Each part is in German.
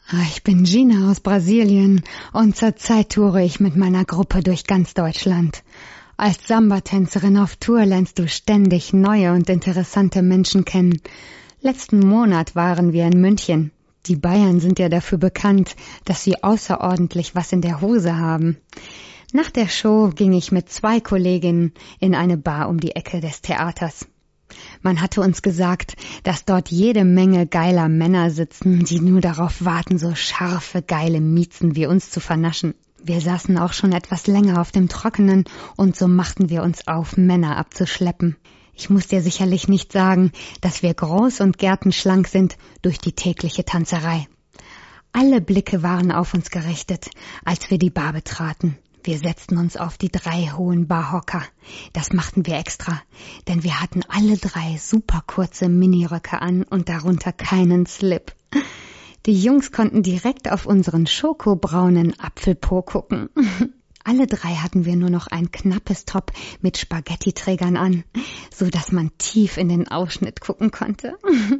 Ich bin Gina aus Brasilien und zurzeit toure ich mit meiner Gruppe durch ganz Deutschland. Als Samba-Tänzerin auf Tour lernst du ständig neue und interessante Menschen kennen. Letzten Monat waren wir in München. Die Bayern sind ja dafür bekannt, dass sie außerordentlich was in der Hose haben. Nach der Show ging ich mit 2 Kolleginnen in eine Bar um die Ecke des Theaters. Man hatte uns gesagt, dass dort jede Menge geiler Männer sitzen, die nur darauf warten, so scharfe, geile Miezen wie uns zu vernaschen. Wir saßen auch schon etwas länger auf dem Trockenen und so machten wir uns auf, Männer abzuschleppen. Ich muss dir sicherlich nicht sagen, dass wir groß und gärtenschlank sind durch die tägliche Tanzerei. Alle Blicke waren auf uns gerichtet, als wir die Bar betraten. Wir setzten uns auf die 3 hohen Barhocker. Das machten wir extra, denn wir hatten alle 3 super kurze Miniröcke an und darunter keinen Slip. Die Jungs konnten direkt auf unseren schokobraunen Apfelpo gucken. Alle 3 hatten wir nur noch ein knappes Top mit Spaghetti-Trägern an, so dass man tief in den Ausschnitt gucken konnte.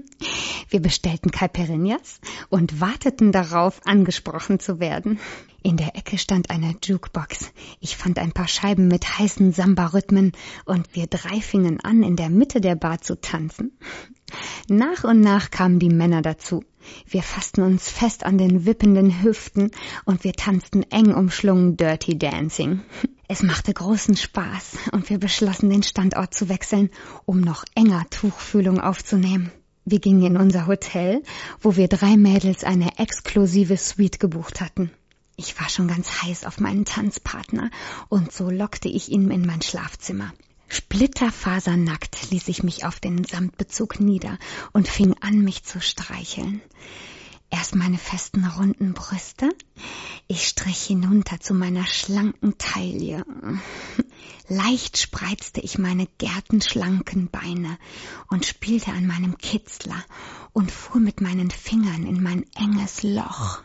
Wir bestellten Caipirinhas und warteten darauf, angesprochen zu werden. In der Ecke stand eine Jukebox. Ich fand ein paar Scheiben mit heißen Samba-Rhythmen und wir 3 fingen an, in der Mitte der Bar zu tanzen. Nach und nach kamen die Männer dazu. Wir fassten uns fest an den wippenden Hüften und wir tanzten eng umschlungen Dirty Dancing. Es machte großen Spaß und wir beschlossen, den Standort zu wechseln, um noch enger Tuchfühlung aufzunehmen. Wir gingen in unser Hotel, wo wir 3 Mädels eine exklusive Suite gebucht hatten. Ich war schon ganz heiß auf meinen Tanzpartner und so lockte ich ihn in mein Schlafzimmer. Splitterfasernackt ließ ich mich auf den Samtbezug nieder und fing an, mich zu streicheln. Erst meine festen, runden Brüste. Ich strich hinunter zu meiner schlanken Taille. Leicht spreizte ich meine gärtenschlanken Beine und spielte an meinem Kitzler und fuhr mit meinen Fingern in mein enges Loch.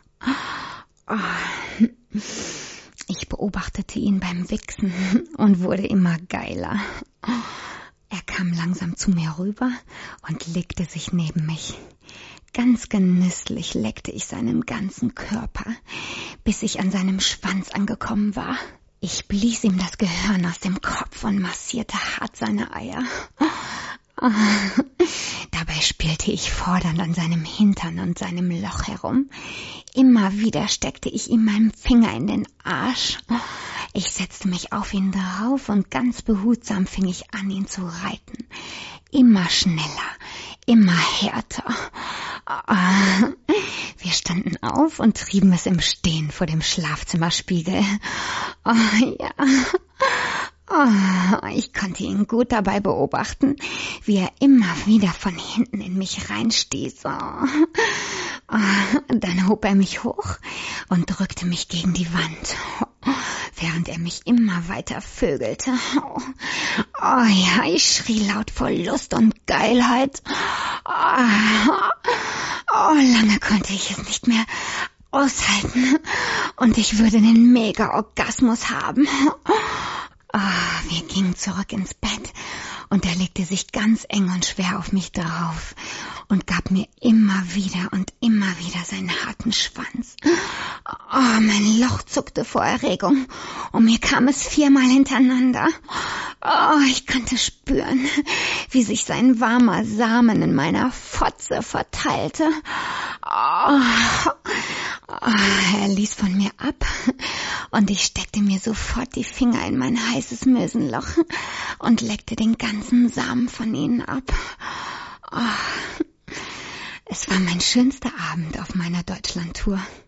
Ich beobachtete ihn beim Wichsen und wurde immer geiler. Er kam langsam zu mir rüber und legte sich neben mich. Ganz genüsslich leckte ich seinen ganzen Körper, bis ich an seinem Schwanz angekommen war. Ich blies ihm das Gehirn aus dem Kopf und massierte hart seine Eier. Dabei spielte ich fordernd an seinem Hintern und seinem Loch herum. Immer wieder steckte ich ihm meinen Finger in den Arsch. Ich setzte mich auf ihn drauf und ganz behutsam fing ich an, ihn zu reiten. Immer schneller, immer härter. Wir standen auf und trieben es im Stehen vor dem Schlafzimmerspiegel. Ich konnte ihn gut dabei beobachten, wie er immer wieder von hinten in mich reinstieß. Dann hob er mich hoch und drückte mich gegen die Wand, während er mich immer weiter vögelte. Ich schrie laut vor Lust und Geilheit. Lange konnte ich es nicht mehr aushalten und ich würde den Mega-Orgasmus haben. Wir gingen zurück ins Bett und er legte sich ganz eng und schwer auf mich drauf und gab mir immer wieder seinen harten Schwanz. Mein Loch zuckte vor Erregung und mir kam es 4-mal hintereinander. Ich konnte spüren, wie sich sein warmer Samen in meiner Fotze verteilte. Er ließ von mir ab und ich steckte mir sofort die Finger in mein heißes Mösenloch und leckte den ganzen Samen von ihnen ab. Es war mein schönster Abend auf meiner Deutschlandtour.